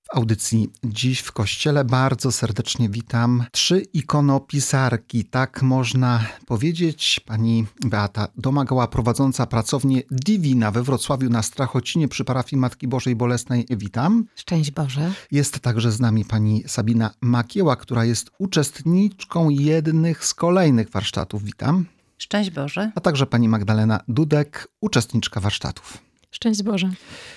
W audycji Dziś w Kościele bardzo serdecznie witam 3 ikonopisarki, tak można powiedzieć. Pani Beata Domagała, prowadząca pracownię Divina we Wrocławiu na Strachocinie przy parafii Matki Bożej Bolesnej. Witam. Szczęść Boże. Jest także z nami pani Sabina Makieła, która jest uczestniczką jednych z kolejnych warsztatów. Witam. Szczęść Boże. A także pani Magdalena Dudek, uczestniczka warsztatów. Szczęść Boże.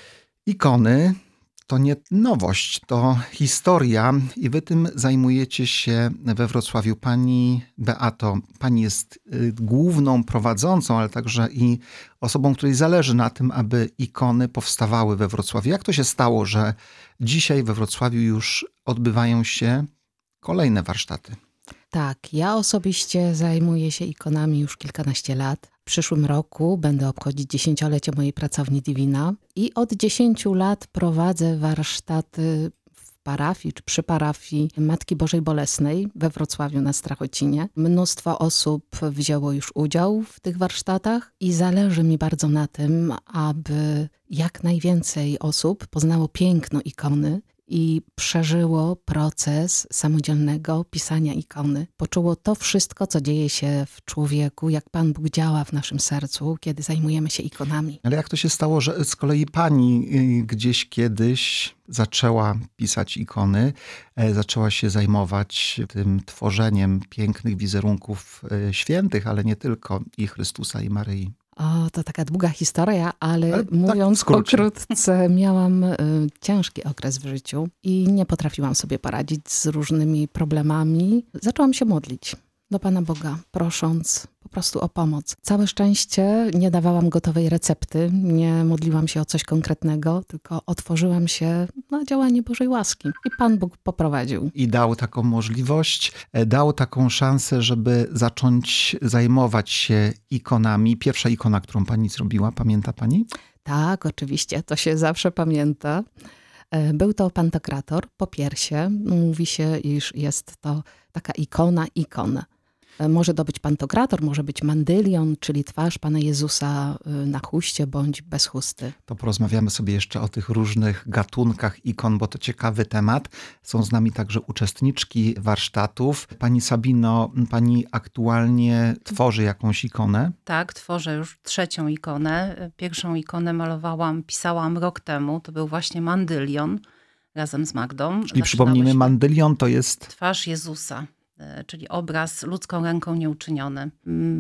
Ikony to nie nowość, to historia i wy tym zajmujecie się we Wrocławiu. Pani Beato, pani jest główną prowadzącą, ale także i osobą, której zależy na tym, aby ikony powstawały we Wrocławiu. Jak to się stało, że dzisiaj we Wrocławiu już odbywają się kolejne warsztaty? Tak, ja osobiście zajmuję się ikonami już kilkanaście lat. W przyszłym roku będę obchodzić 10-lecie mojej pracowni Divina i od 10 lat prowadzę warsztaty w parafii czy przy parafii Matki Bożej Bolesnej we Wrocławiu na Strachocinie. Mnóstwo osób wzięło już udział w tych warsztatach i zależy mi bardzo na tym, aby jak najwięcej osób poznało piękno ikony i przeżyło proces samodzielnego pisania ikony. Poczuło to wszystko, co dzieje się w człowieku, jak Pan Bóg działa w naszym sercu, kiedy zajmujemy się ikonami. Ale jak to się stało, że z kolei pani gdzieś kiedyś zaczęła pisać ikony, zaczęła się zajmować tym tworzeniem pięknych wizerunków świętych, ale nie tylko, i Chrystusa, i Maryi? O, to taka długa historia, ale mówiąc tak pokrótce, miałam ciężki okres w życiu i nie potrafiłam sobie poradzić z różnymi problemami. Zaczęłam się modlić do Pana Boga, prosząc po prostu o pomoc. Całe szczęście nie dawałam gotowej recepty, nie modliłam się o coś konkretnego, tylko otworzyłam się na działanie Bożej łaski i Pan Bóg poprowadził. I dał taką możliwość, dał taką szansę, żeby zacząć zajmować się ikonami. Pierwsza ikona, którą pani zrobiła, pamięta pani? Tak, oczywiście, to się zawsze pamięta. Był to Pantokrator po piersie. Mówi się, iż jest to taka ikon. Może to być pantokrator, może być mandylion, czyli twarz Pana Jezusa na chuście bądź bez chusty. To porozmawiamy sobie jeszcze o tych różnych gatunkach ikon, bo to ciekawy temat. Są z nami także uczestniczki warsztatów. Pani Sabino, pani aktualnie tworzy jakąś ikonę? Tak, tworzę już 3. ikonę. Pierwszą ikonę pisałam rok temu. To był właśnie mandylion razem z Magdą. Czyli przypomnijmy, mandylion to jest... twarz Jezusa. Czyli obraz ludzką ręką nieuczyniony.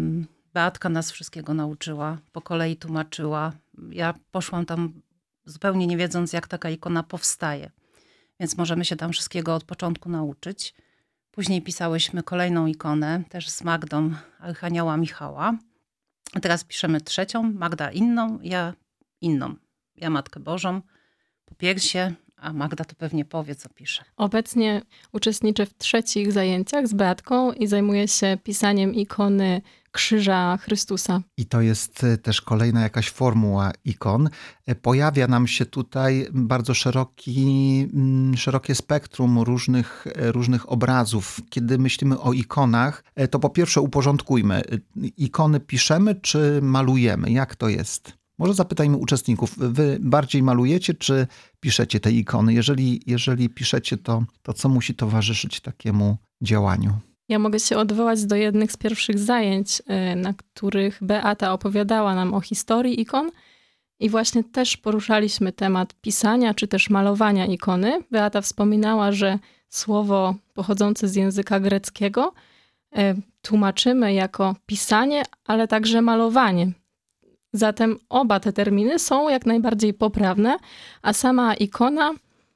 Beatka nas wszystkiego nauczyła, po kolei tłumaczyła. Ja poszłam tam zupełnie nie wiedząc, jak taka ikona powstaje. Więc możemy się tam wszystkiego od początku nauczyć. Później pisałyśmy kolejną ikonę, też z Magdą, Archanioła Michała. A teraz piszemy 3, Magda inną, ja inną. Ja Matkę Bożą, po piersie, a Magda to pewnie powie, co pisze. Obecnie uczestniczę w 3 zajęciach z Beatką i zajmuję się pisaniem ikony Krzyża Chrystusa. I to jest też kolejna jakaś formuła ikon. Pojawia nam się tutaj bardzo szerokie spektrum różnych obrazów. Kiedy myślimy o ikonach, to po pierwsze uporządkujmy. Ikony piszemy czy malujemy? Jak to jest? Może zapytajmy uczestników, wy bardziej malujecie, czy piszecie te ikony? Jeżeli piszecie, to co musi towarzyszyć takiemu działaniu? Ja mogę się odwołać do jednych z pierwszych zajęć, na których Beata opowiadała nam o historii ikon i właśnie też poruszaliśmy temat pisania, czy też malowania ikony. Beata wspominała, że słowo pochodzące z języka greckiego tłumaczymy jako pisanie, ale także malowanie. Zatem oba te terminy są jak najbardziej poprawne, a sama ikona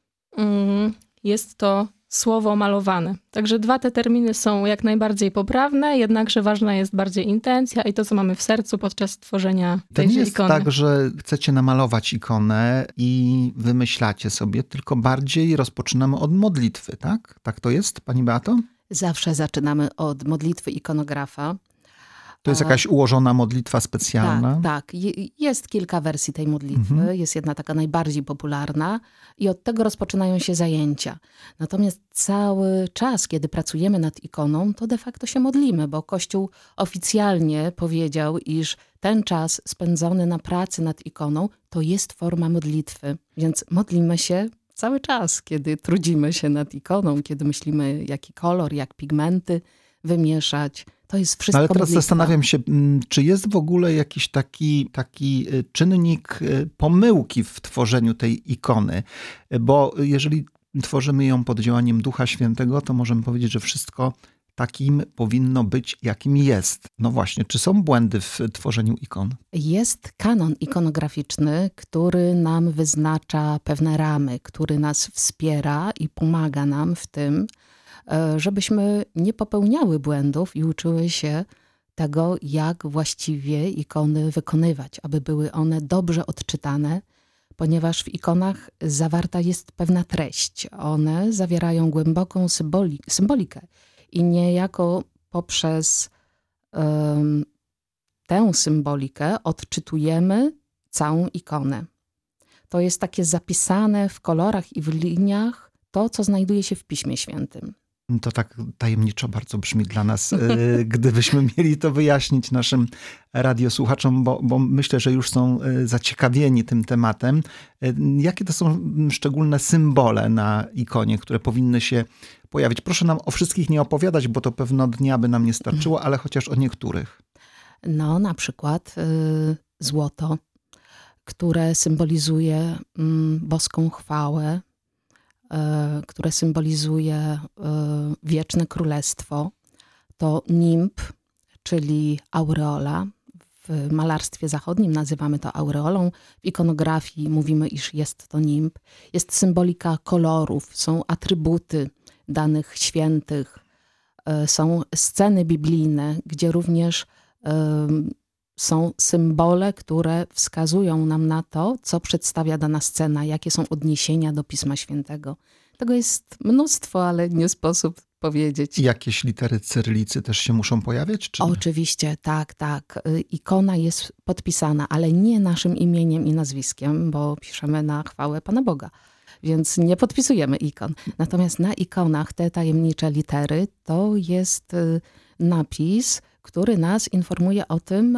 jest to słowo malowane. Także 2 te terminy są jak najbardziej poprawne, jednakże ważna jest bardziej intencja i to, co mamy w sercu podczas tworzenia tejże ikony. To nie jest tak, że chcecie namalować ikonę i wymyślacie sobie, tylko bardziej rozpoczynamy od modlitwy, tak? Tak to jest, pani Beato? Zawsze zaczynamy od modlitwy ikonografa. To jest jakaś ułożona modlitwa specjalna? Tak. Jest kilka wersji tej modlitwy. Jest jedna taka najbardziej popularna i od tego rozpoczynają się zajęcia. Natomiast cały czas, kiedy pracujemy nad ikoną, to de facto się modlimy, bo Kościół oficjalnie powiedział, iż ten czas spędzony na pracy nad ikoną to jest forma modlitwy. Więc modlimy się Cały czas, kiedy trudzimy się nad ikoną, kiedy myślimy, jaki kolor, jak pigmenty wymieszać, to jest wszystko Ale teraz modlitwa. zastanawiam się, czy jest w ogóle jakiś taki czynnik pomyłki w tworzeniu tej ikony? Bo jeżeli tworzymy ją pod działaniem Ducha Świętego, to możemy powiedzieć, że wszystko takim powinno być, jakim jest. No właśnie, czy są błędy w tworzeniu ikon? Jest kanon ikonograficzny, który nam wyznacza pewne ramy, który nas wspiera i pomaga nam w tym, żebyśmy nie popełniały błędów i uczyły się tego, jak właściwie ikony wykonywać, aby były one dobrze odczytane, ponieważ w ikonach zawarta jest pewna treść. One zawierają głęboką symbolikę i niejako poprzez tę symbolikę odczytujemy całą ikonę. To jest takie zapisane w kolorach i w liniach to, co znajduje się w Piśmie Świętym. To tak tajemniczo bardzo brzmi dla nas, gdybyśmy mieli to wyjaśnić naszym radiosłuchaczom, bo myślę, że już są zaciekawieni tym tematem. Jakie to są szczególne symbole na ikonie, które powinny się pojawić? Proszę nam o wszystkich nie opowiadać, bo to pewno dnia by nam nie starczyło, ale chociaż o niektórych. No, na przykład złoto, które symbolizuje boską chwałę, które symbolizuje wieczne królestwo. To nimb, czyli aureola. W malarstwie zachodnim nazywamy to aureolą. W ikonografii mówimy, iż jest to nimb. Jest symbolika kolorów, są atrybuty danych świętych. Są sceny biblijne, gdzie również są symbole, które wskazują nam na to, co przedstawia dana scena, jakie są odniesienia do Pisma Świętego. Tego jest mnóstwo, ale nie sposób powiedzieć. I jakieś litery cyrylicy też się muszą pojawiać? Czy nie? Oczywiście, tak. Ikona jest podpisana, ale nie naszym imieniem i nazwiskiem, bo piszemy na chwałę Pana Boga. Więc nie podpisujemy ikon. Natomiast na ikonach te tajemnicze litery to jest napis, który nas informuje o tym,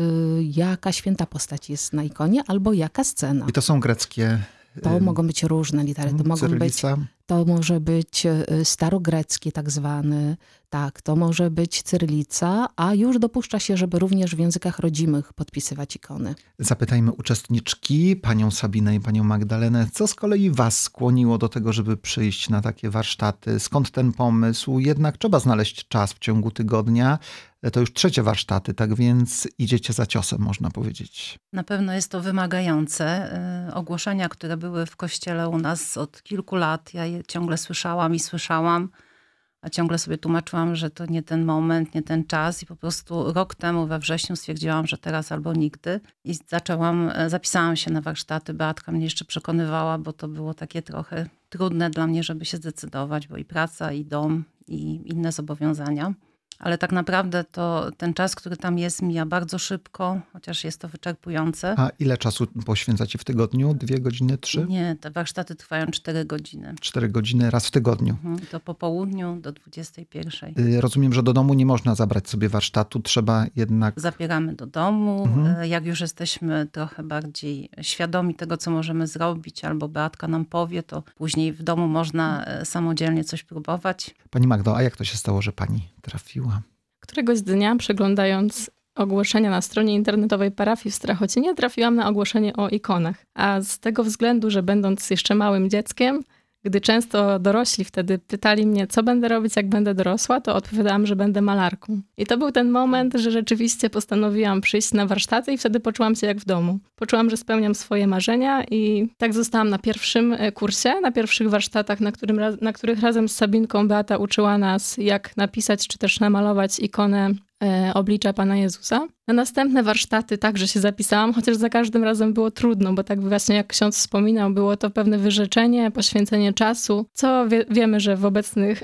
jaka święta postać jest na ikonie albo jaka scena. I to są greckie To mogą być różne litery. cyrylica? To może być starogrecki tak zwany, tak, to może być cyrylica, a już dopuszcza się, żeby również w językach rodzimych podpisywać ikony. Zapytajmy uczestniczki, panią Sabinę i panią Magdalenę, co z kolei was skłoniło do tego, żeby przyjść na takie warsztaty? Skąd ten pomysł? Jednak trzeba znaleźć czas w ciągu tygodnia. To już 3 warsztaty, tak więc idziecie za ciosem, można powiedzieć. Na pewno jest to wymagające. Ogłoszenia, które były w kościele u nas od kilku lat, ja je ciągle słyszałam i słyszałam, a ciągle sobie tłumaczyłam, że to nie ten moment, nie ten czas i po prostu rok temu we wrześniu stwierdziłam, że teraz albo nigdy i zapisałam się na warsztaty. Beatka mnie jeszcze przekonywała, bo to było takie trochę trudne dla mnie, żeby się zdecydować, bo i praca, i dom, i inne zobowiązania. Ale tak naprawdę to ten czas, który tam jest, mija bardzo szybko, chociaż jest to wyczerpujące. A ile czasu poświęcacie w tygodniu? 2 godziny, 3? Nie, te warsztaty trwają 4 godziny. 4 godziny raz w tygodniu. To po południu do 21. Rozumiem, że do domu nie można zabrać sobie warsztatu, trzeba jednak... Zabieramy do domu. Jak już jesteśmy trochę bardziej świadomi tego, co możemy zrobić, albo Beatka nam powie, to później w domu można samodzielnie coś próbować. Pani Magdo, a jak to się stało, że pani trafiła? Któregoś dnia, przeglądając ogłoszenia na stronie internetowej parafii w Strachocinie, trafiłam na ogłoszenie o ikonach. A z tego względu, że będąc jeszcze małym dzieckiem, gdy często dorośli wtedy pytali mnie, co będę robić, jak będę dorosła, to odpowiadałam, że będę malarką. I to był ten moment, że rzeczywiście postanowiłam przyjść na warsztaty i wtedy poczułam się jak w domu. Poczułam, że spełniam swoje marzenia i tak zostałam na pierwszym kursie, na pierwszych warsztatach, na których razem z Sabinką Beata uczyła nas, jak napisać czy też namalować ikonę oblicza Pana Jezusa. Na następne warsztaty także się zapisałam, chociaż za każdym razem było trudno, bo tak właśnie jak ksiądz wspominał, było to pewne wyrzeczenie, poświęcenie czasu, co wiemy, że w obecnych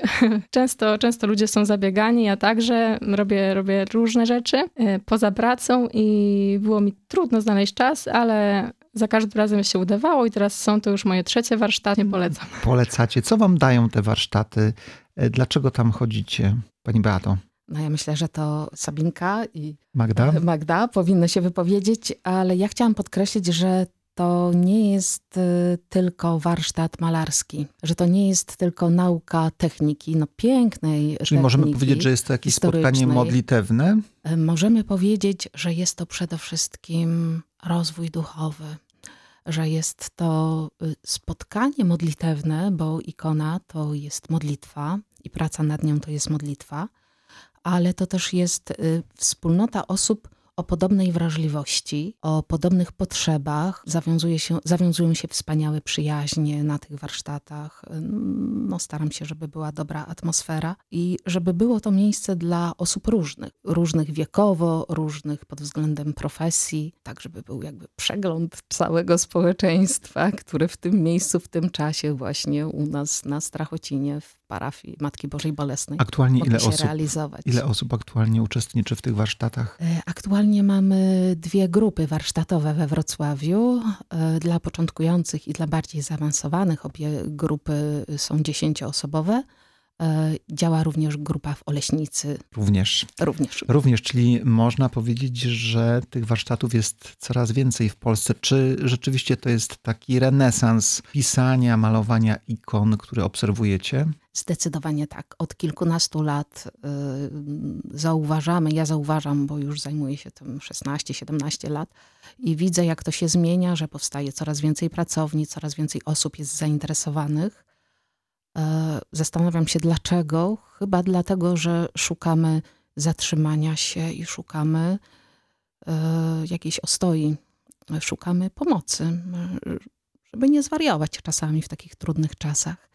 często ludzie są zabiegani, ja także robię różne rzeczy poza pracą i było mi trudno znaleźć czas, ale za każdym razem się udawało i teraz są to już moje 3 warsztaty, polecam. Polecacie. Co wam dają te warsztaty? Dlaczego tam chodzicie, pani Beato? No ja myślę, że to Sabinka i Magda? Magda powinny się wypowiedzieć, ale ja chciałam podkreślić, że to nie jest tylko warsztat malarski, że to nie jest tylko nauka techniki, pięknej Czyli techniki możemy powiedzieć, że jest to jakieś spotkanie historycznej. modlitewne? Możemy powiedzieć, że jest to przede wszystkim rozwój duchowy, że jest to spotkanie modlitewne, bo ikona to jest modlitwa i praca nad nią to jest modlitwa, ale to też jest wspólnota osób o podobnej wrażliwości, o podobnych potrzebach. Zawiązują się wspaniałe przyjaźnie na tych warsztatach. Staram się, żeby była dobra atmosfera i żeby było to miejsce dla osób różnych wiekowo, różnych pod względem profesji, tak żeby był jakby przegląd całego społeczeństwa, które w tym miejscu, w tym czasie właśnie u nas na Strachocinie w parafii Matki Bożej Bolesnej Aktualnie realizować. Ile osób aktualnie uczestniczy w tych warsztatach? Aktualnie mamy 2 grupy warsztatowe we Wrocławiu dla początkujących i dla bardziej zaawansowanych. Obie grupy są 10-osobowe. Działa również grupa w Oleśnicy. Również, czyli można powiedzieć, że tych warsztatów jest coraz więcej w Polsce. Czy rzeczywiście to jest taki renesans pisania, malowania ikon, który obserwujecie? Zdecydowanie tak. Od kilkunastu lat ja zauważam, bo już zajmuję się tym 16-17 lat i widzę, jak to się zmienia, że powstaje coraz więcej pracowni, coraz więcej osób jest zainteresowanych. Zastanawiam się dlaczego. Chyba dlatego, że szukamy zatrzymania się i szukamy jakiejś ostoi. Szukamy pomocy, żeby nie zwariować czasami w takich trudnych czasach.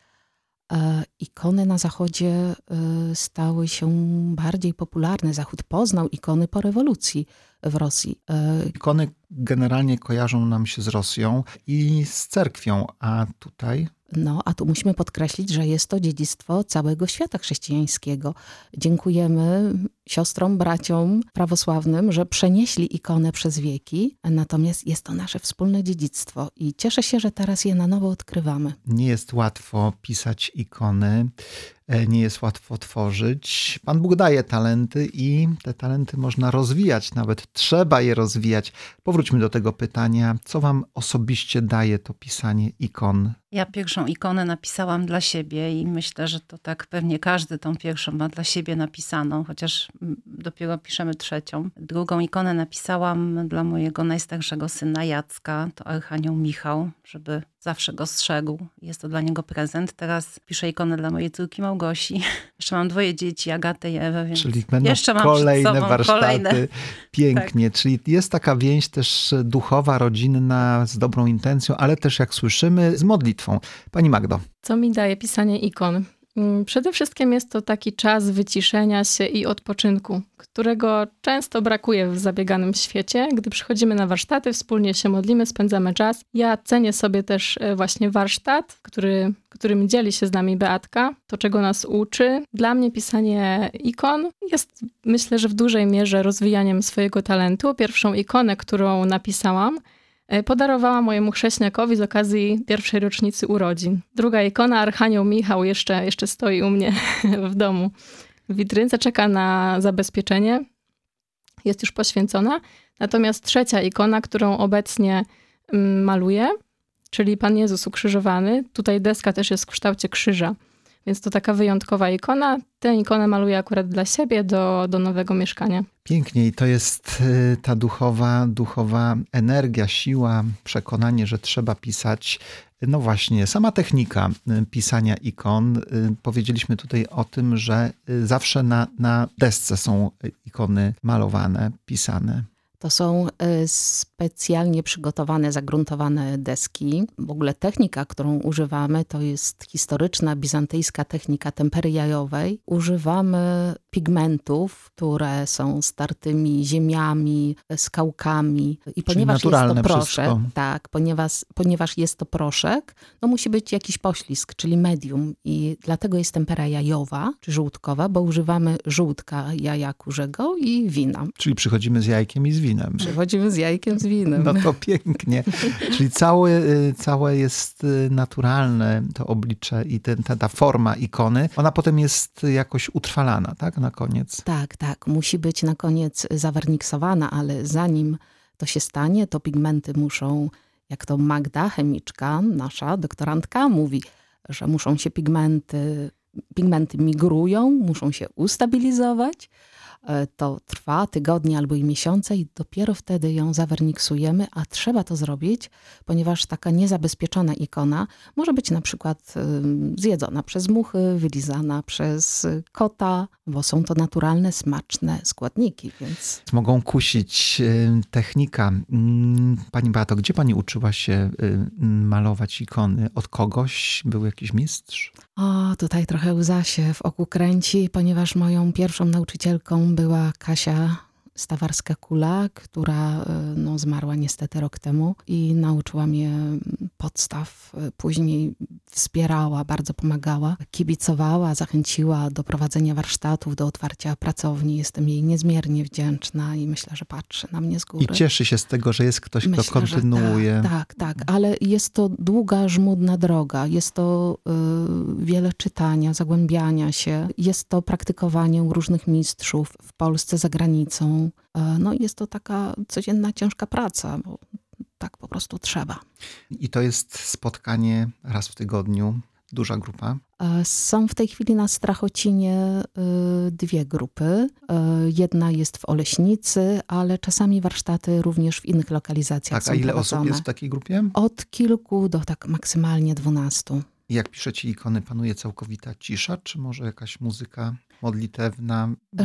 Ikony na Zachodzie stały się bardziej popularne. Zachód poznał ikony po rewolucji w Rosji. Ikony generalnie kojarzą nam się z Rosją i z cerkwią, a tutaj... A tu musimy podkreślić, że jest to dziedzictwo całego świata chrześcijańskiego. Dziękujemy siostrom, braciom prawosławnym, że przenieśli ikonę przez wieki, natomiast jest to nasze wspólne dziedzictwo i cieszę się, że teraz je na nowo odkrywamy. Nie jest łatwo pisać ikony, nie jest łatwo tworzyć. Pan Bóg daje talenty i te talenty można rozwijać, nawet trzeba je rozwijać. Powróćmy do tego pytania, co wam osobiście daje to pisanie ikon? Ja pierwszą ikonę napisałam dla siebie i myślę, że to tak pewnie każdy tą pierwszą ma dla siebie napisaną, chociaż dopiero piszemy 3. Drugą ikonę napisałam dla mojego najstarszego syna Jacka, to Archanioł Michał, żeby zawsze go strzegł. Jest to dla niego prezent. Teraz piszę ikonę dla mojej córki Małgosi. Jeszcze mam 2 dzieci, Agatę i Ewę, więc czyli będą jeszcze mam kolejne warsztaty. Kolejne. Pięknie. Tak. Czyli jest taka więź też duchowa, rodzinna, z dobrą intencją, ale też jak słyszymy, z modlitwą. Pani Magdo. Co mi daje pisanie ikon? Przede wszystkim jest to taki czas wyciszenia się i odpoczynku, którego często brakuje w zabieganym świecie. Gdy przychodzimy na warsztaty, wspólnie się modlimy, spędzamy czas. Ja cenię sobie też właśnie warsztat, którym dzieli się z nami Beatka, to czego nas uczy. Dla mnie pisanie ikon jest, myślę, że w dużej mierze rozwijaniem swojego talentu. Pierwszą ikonę, którą napisałam, podarowała mojemu chrześniakowi z okazji 1. rocznicy urodzin. Druga ikona, Archanioł Michał, jeszcze stoi u mnie w domu. W witrynce czeka na zabezpieczenie. Jest już poświęcona. Natomiast 3. ikona, którą obecnie maluję, czyli Pan Jezus ukrzyżowany. Tutaj deska też jest w kształcie krzyża. Więc to taka wyjątkowa ikona. Tę ikonę maluję akurat dla siebie do nowego mieszkania. Pięknie i to jest ta duchowa energia, siła, przekonanie, że trzeba pisać. No właśnie, sama technika pisania ikon. Powiedzieliśmy tutaj o tym, że zawsze na desce są ikony malowane, pisane. To są specjalnie przygotowane, zagruntowane deski. W ogóle technika, którą używamy, to jest historyczna, bizantyjska technika tempery jajowej. Używamy pigmentów, które są startymi ziemiami, skałkami. I ponieważ jest to proszek, tak, ponieważ jest to proszek, musi być jakiś poślizg, czyli medium. I dlatego jest tempera jajowa, czy żółtkowa, bo używamy żółtka, jaja kurzego i wina. Czyli przychodzimy z jajkiem i z winem. Przychodzimy z jajkiem, z winem. No to pięknie. Czyli całe jest naturalne to oblicze i ta forma ikony. Ona potem jest jakoś utrwalana, tak? Na koniec. Tak. Musi być na koniec zawerniksowana, ale zanim to się stanie, to pigmenty muszą Jak to Magda, chemiczka, nasza doktorantka, mówi, że muszą się pigmenty migrują, muszą się ustabilizować. To trwa tygodnie albo i miesiące i dopiero wtedy ją zawerniksujemy, a trzeba to zrobić, ponieważ taka niezabezpieczona ikona może być na przykład zjedzona przez muchy, wylizana przez kota, bo są to naturalne, smaczne składniki, więc... Mogą kusić. Technika. Pani Beato, gdzie pani uczyła się malować ikony? Od kogoś? Był jakiś mistrz? O, tutaj trochę łza się w oku kręci, ponieważ moją pierwszą nauczycielką była Kasia Stawarska-Kula, która zmarła niestety rok temu i nauczyła mnie podstaw. Później wspierała, bardzo pomagała, kibicowała, zachęciła do prowadzenia warsztatów, do otwarcia pracowni. Jestem jej niezmiernie wdzięczna i myślę, że patrzy na mnie z góry. I cieszy się z tego, że jest ktoś, kto kontynuuje. Tak, ale jest to długa, żmudna droga. Jest to wiele czytania, zagłębiania się. Jest to praktykowanie u różnych mistrzów w Polsce, za granicą. Jest to taka codzienna, ciężka praca, bo tak po prostu trzeba. I to jest spotkanie raz w tygodniu, duża grupa? Są w tej chwili na Strachocinie 2 grupy. Jedna jest w Oleśnicy, ale czasami warsztaty również w innych lokalizacjach są Tak, a ile prowadzone. osób jest w takiej grupie? Od kilku do tak maksymalnie 12. I jak piszecie ikony, panuje całkowita cisza, czy może jakaś muzyka modlitewna?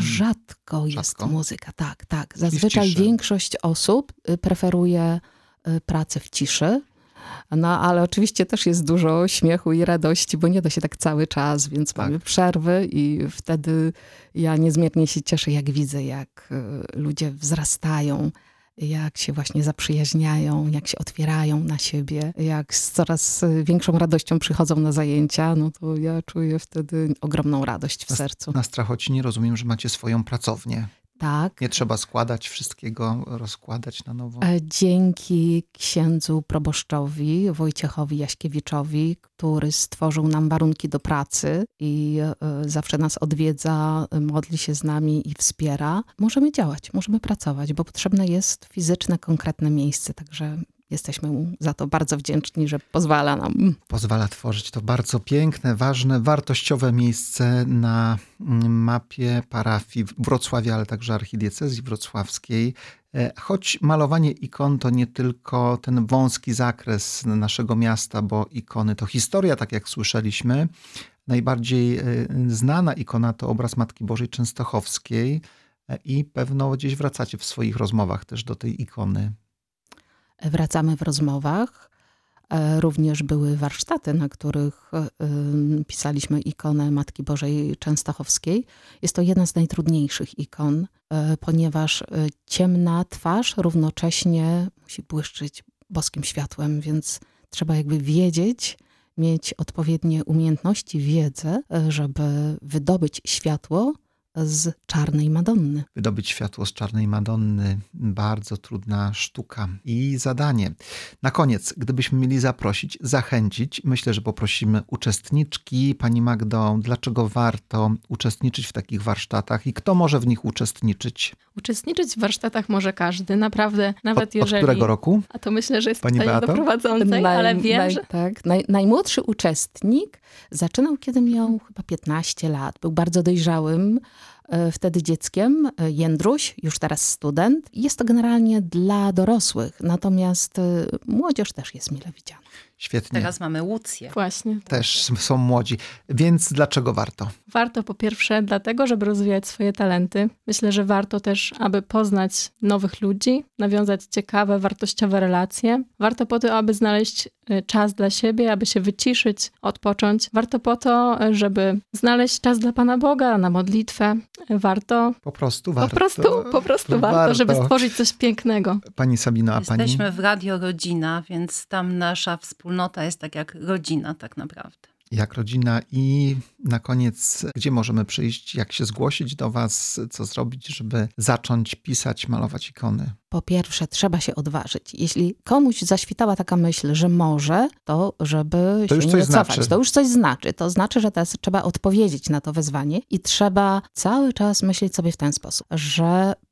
Rzadko jest muzyka, tak. Zazwyczaj większość osób preferuje pracę w ciszy. Ale oczywiście też jest dużo śmiechu i radości, bo nie da się tak cały czas, więc mamy przerwy i wtedy ja niezmiernie się cieszę, jak widzę, jak ludzie wzrastają, jak się właśnie zaprzyjaźniają, jak się otwierają na siebie, jak z coraz większą radością przychodzą na zajęcia, to ja czuję wtedy ogromną radość w sercu. Na Strachocinie rozumiem, że macie swoją pracownię. Tak. Nie trzeba składać wszystkiego, rozkładać na nowo. Dzięki księdzu proboszczowi Wojciechowi Jaśkiewiczowi, który stworzył nam warunki do pracy i zawsze nas odwiedza, modli się z nami i wspiera, możemy działać, możemy pracować, bo potrzebne jest fizyczne, konkretne miejsce, także jesteśmy mu za to bardzo wdzięczni, że pozwala nam. Pozwala tworzyć to bardzo piękne, ważne, wartościowe miejsce na mapie parafii Wrocławia, ale także archidiecezji wrocławskiej. Choć malowanie ikon to nie tylko ten wąski zakres naszego miasta, bo ikony to historia, tak jak słyszeliśmy. Najbardziej znana ikona to obraz Matki Bożej Częstochowskiej i pewno gdzieś wracacie w swoich rozmowach też do tej ikony. Wracamy w rozmowach. Również były warsztaty, na których pisaliśmy ikonę Matki Bożej Częstochowskiej. Jest to jedna z najtrudniejszych ikon, ponieważ ciemna twarz równocześnie musi błyszczeć boskim światłem, więc trzeba jakby wiedzieć, mieć odpowiednie umiejętności, wiedzę, żeby wydobyć światło z Czarnej Madonny. Wydobyć światło z Czarnej Madonny. Bardzo trudna sztuka i zadanie. Na koniec, gdybyśmy mieli zaprosić, zachęcić, myślę, że poprosimy uczestniczki. Pani Magdo, dlaczego warto uczestniczyć w takich warsztatach i kto może w nich uczestniczyć? Uczestniczyć w warsztatach może każdy, naprawdę, nawet jeżeli... Od którego roku? A to myślę, że jest Pani pytanie do Beato? prowadzącej, ale wiem, że... Tak, najmłodszy uczestnik zaczynał, kiedy miał chyba 15 lat. Był bardzo dojrzałym wtedy dzieckiem. Jędruś, już teraz student. Jest to generalnie dla dorosłych, natomiast młodzież też jest mile widziana. Świetnie. Teraz mamy Łucję. Właśnie. Też są młodzi. Więc dlaczego warto? Warto po pierwsze dlatego, żeby rozwijać swoje talenty. Myślę, że warto też, aby poznać nowych ludzi, nawiązać ciekawe, wartościowe relacje. Warto po to, aby znaleźć czas dla siebie, aby się wyciszyć, odpocząć. Warto po to, żeby znaleźć czas dla Pana Boga, na modlitwę. Warto. Po prostu warto. Po prostu warto, żeby stworzyć coś pięknego. Pani Sabino, a pani? Jesteśmy w Radio Rodzina, więc tam nasza wspólnota jest tak jak rodzina tak naprawdę. Jak rodzina i na koniec, gdzie możemy przyjść, jak się zgłosić do was, co zrobić, żeby zacząć pisać, malować ikony? Po pierwsze, trzeba się odważyć. Jeśli komuś zaświtała taka myśl, że może, to żeby się nie cofać. To już coś znaczy. To znaczy, że teraz trzeba odpowiedzieć na to wezwanie i trzeba cały czas myśleć sobie w ten sposób, że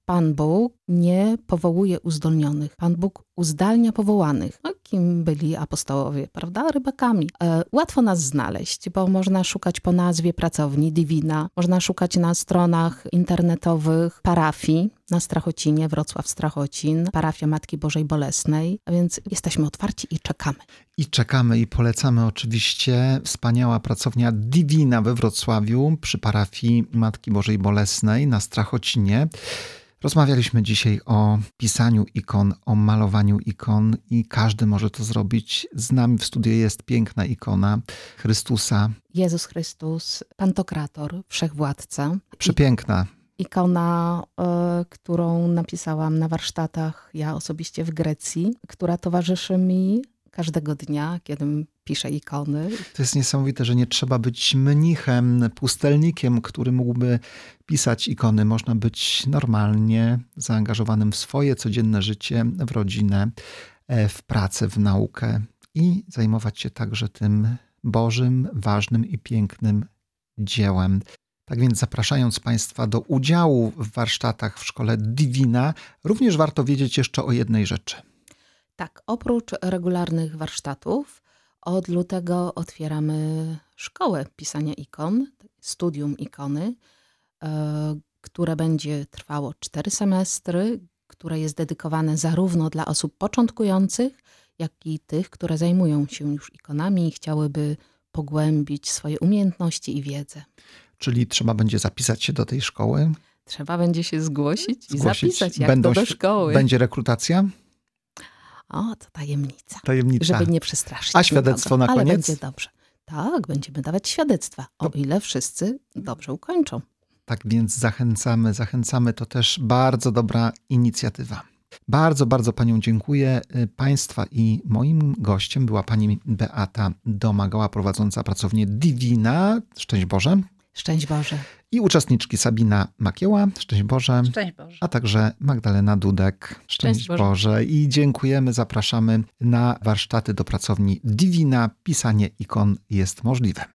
Pan Bóg nie powołuje uzdolnionych. Pan Bóg uzdalnia powołanych. No, kim byli apostołowie, prawda? Rybakami. Łatwo nas znaleźć, bo można szukać po nazwie pracowni Divina, można szukać na stronach internetowych parafii na Strachocinie, Wrocław Strachocin, parafia Matki Bożej Bolesnej, a więc jesteśmy otwarci i czekamy. I czekamy i polecamy oczywiście. Wspaniała pracownia Divina we Wrocławiu przy parafii Matki Bożej Bolesnej na Strachocinie. Rozmawialiśmy dzisiaj o pisaniu ikon, o malowaniu ikon i każdy może to zrobić. Z nami w studiu jest piękna ikona Chrystusa. Jezus Chrystus, Pantokrator, Wszechwładca. Przepiękna. Ikona, którą napisałam na warsztatach, ja osobiście w Grecji, która towarzyszy mi każdego dnia, kiedy piszę ikony. To jest niesamowite, że nie trzeba być mnichem, pustelnikiem, który mógłby pisać ikony. Można być normalnie zaangażowanym w swoje codzienne życie, w rodzinę, w pracę, w naukę i zajmować się także tym Bożym, ważnym i pięknym dziełem. Tak więc zapraszając Państwa do udziału w warsztatach w szkole Divina, również warto wiedzieć jeszcze o jednej rzeczy. Tak, oprócz regularnych warsztatów, od lutego otwieramy szkołę pisania ikon, studium ikony, które będzie trwało 4 semestry, które jest dedykowane zarówno dla osób początkujących, jak i tych, które zajmują się już ikonami i chciałyby pogłębić swoje umiejętności i wiedzę. Czyli trzeba będzie zapisać się do tej szkoły? Trzeba będzie się zgłosić i zapisać do szkoły. Będzie rekrutacja? O, to tajemnica. Tajemnica. Żeby nie przestraszyć. A świadectwo nikogo. na koniec? Ale będzie dobrze. Tak, będziemy dawać świadectwa, o ile wszyscy dobrze ukończą. Tak więc zachęcamy. To też bardzo dobra inicjatywa. Bardzo, bardzo Panią dziękuję. Państwa i moim gościem była Pani Beata Domagała, prowadząca pracownię Divina. Szczęść Boże. Szczęść Boże. I uczestniczki Sabina Makieła. Szczęść Boże. Szczęść Boże. A także Magdalena Dudek. Szczęść Boże. I dziękujemy, zapraszamy na warsztaty do pracowni Divina. Pisanie ikon jest możliwe.